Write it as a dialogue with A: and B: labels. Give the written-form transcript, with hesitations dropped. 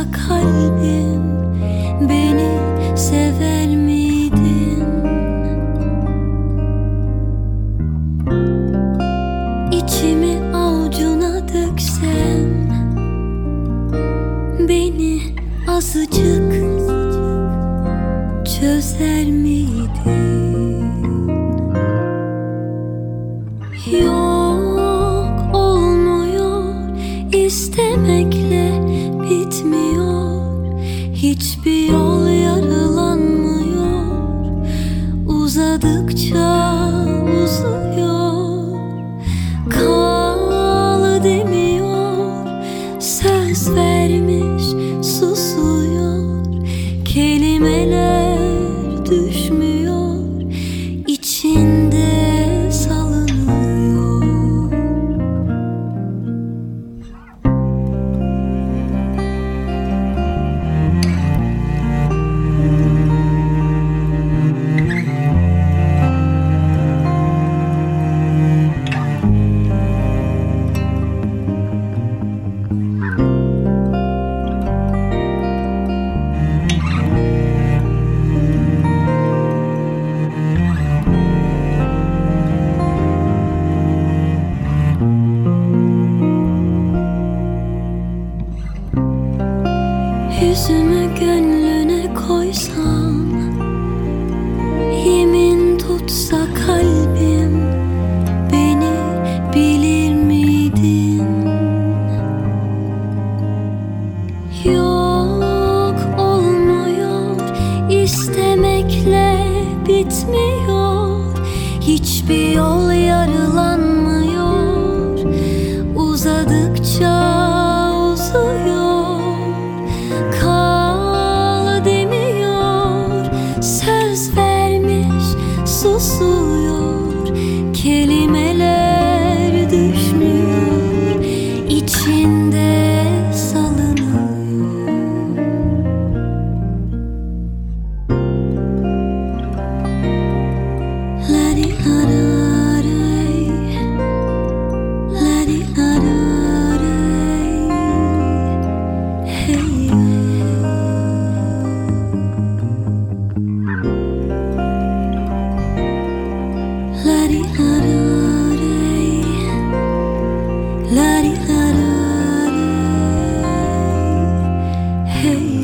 A: kalbim, beni sever miydin? İçimi avucuna döksem, beni azıcık çözer miydin? Yok, olmuyor, istemekle bitmiyor, hiçbir yol yarılanmıyor, uzadıkça uzuyor, kal demiyor, söz vermiş susuyor, kelimeler düşmüyor, içinde salınıyor. Yüzümü gönlüne koysam, yemin tutsa kalbim, beni bilir miydin? Yok, olmuyor, istemekle bitmiyor, hiçbir yol yarılanmıyor, uzadıkça uzuyor, susuyor, kelimeler düşmüyor, içinde salınıyor. La di la da day, la di la da day, hey. La di la da day, la di la da day, hey.